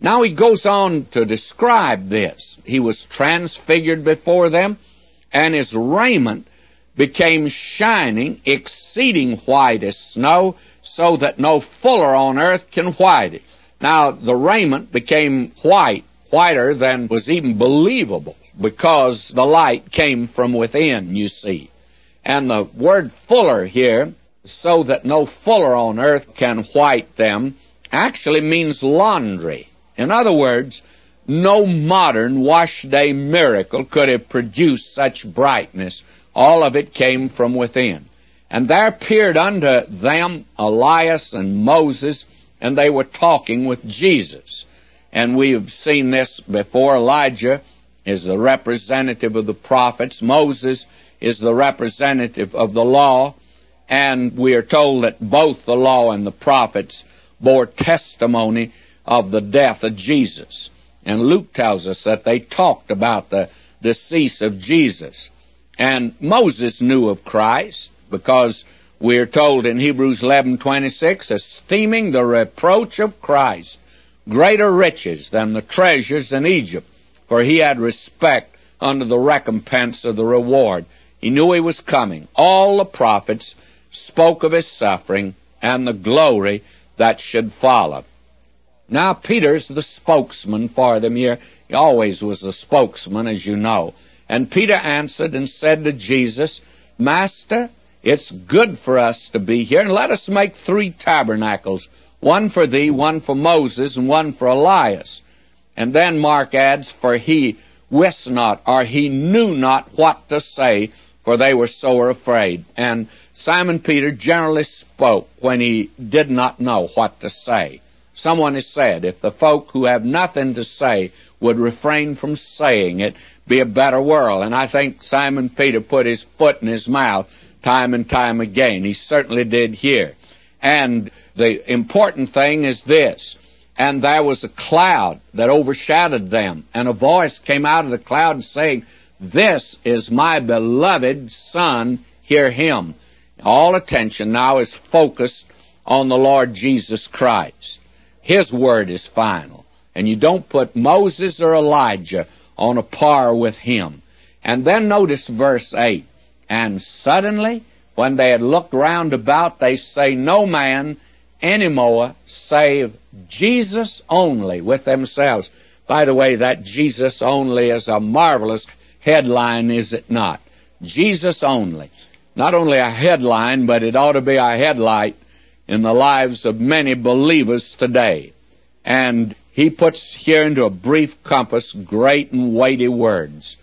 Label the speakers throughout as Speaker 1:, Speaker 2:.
Speaker 1: Now he goes on to describe this. He was transfigured before them, and his raiment became shining, exceeding white as snow, so that no fuller on earth can white it. Now, the raiment became white, whiter than was even believable, because the light came from within, you see. And the word fuller here, so that no fuller on earth can white them, actually means laundry. In other words, no modern wash-day miracle could have produced such brightness. All of it came from within. And there appeared unto them Elias and Moses, and they were talking with Jesus. And we've seen this before. Elijah is the representative of the prophets. Moses is the representative of the law. And we are told that both the law and the prophets bore testimony of the death of Jesus. And Luke tells us that they talked about the decease of Jesus. And Moses knew of Christ, because we are told in Hebrews 11:26, esteeming the reproach of Christ greater riches than the treasures in Egypt, for he had respect unto the recompense of the reward. He knew he was coming. All the prophets spoke of his suffering and the glory that should follow. Now, Peter's the spokesman for them here. He always was the spokesman, as you know. And Peter answered and said to Jesus, Master, it's good for us to be here, and let us make 3 tabernacles, one for thee, one for Moses, and one for Elias. And then Mark adds, for he wist not, or he knew not what to say, for they were sore afraid. And Simon Peter generally spoke when he did not know what to say. Someone has said, if the folk who have nothing to say would refrain from saying it, be a better world. And I think Simon Peter put his foot in his mouth time and time again. He certainly did here. And the important thing is this. And there was a cloud that overshadowed them, and a voice came out of the cloud saying, This is my beloved Son, hear him. All attention now is focused on the Lord Jesus Christ. His word is final. And you don't put Moses or Elijah on a par with him. And then notice verse 8. And suddenly, when they had looked round about, they say, No man any more save Jesus only with themselves. By the way, that Jesus only is a marvelous headline, is it not? Jesus only. Not only a headline, but it ought to be a headlight in the lives of many believers today. And he puts here into a brief compass great and weighty words.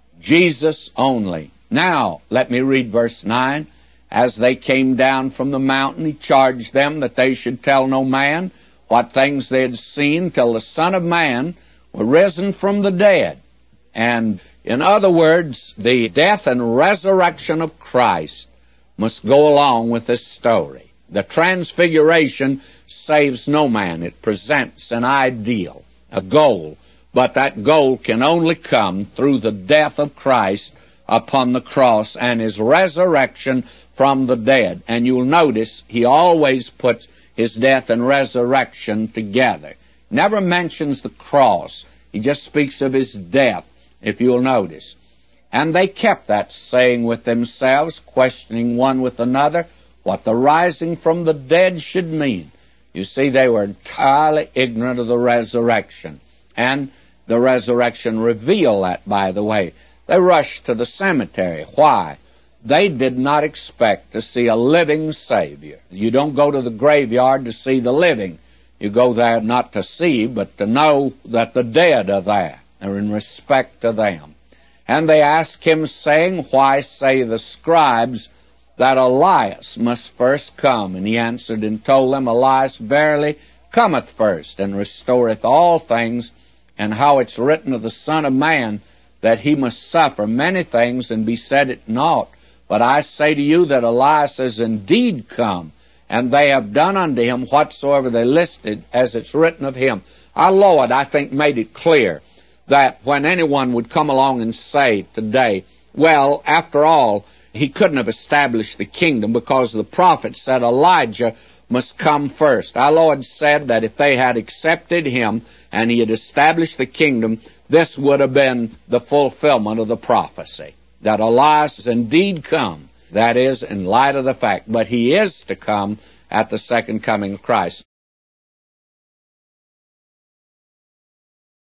Speaker 1: Jesus only. Now, let me read verse 9. As they came down from the mountain, he charged them that they should tell no man what things they had seen till the Son of Man were risen from the dead. And in other words, the death and resurrection of Christ must go along with this story. The transfiguration saves no man. It presents an ideal, a goal, but that goal can only come through the death of Christ upon the cross and his resurrection from the dead. And you'll notice he always puts his death and resurrection together. Never mentions the cross. He just speaks of his death, if you'll notice. And they kept that saying with themselves, questioning one with another what the rising from the dead should mean. You see, they were entirely ignorant of the resurrection. And the resurrection revealed that, by the way. They rushed to the cemetery. Why? They did not expect to see a living Savior. You don't go to the graveyard to see the living. You go there not to see, but to know that the dead are there, or in respect to them. And they asked him, saying, Why say the scribes that Elias must first come? And he answered and told them, Elias verily cometh first, and restoreth all things, and how it's written of the Son of Man, that he must suffer many things, and be set at naught. But I say to you that Elias is indeed come, and they have done unto him whatsoever they listed, as it's written of him. Our Lord, I think, made it clear that when anyone would come along and say today, well, after all, he couldn't have established the kingdom because the prophet said Elijah must come first. Our Lord said that if they had accepted him and he had established the kingdom, this would have been the fulfillment of the prophecy, that Elias has indeed come. That is, in light of the fact, but he is to come at the second coming of Christ.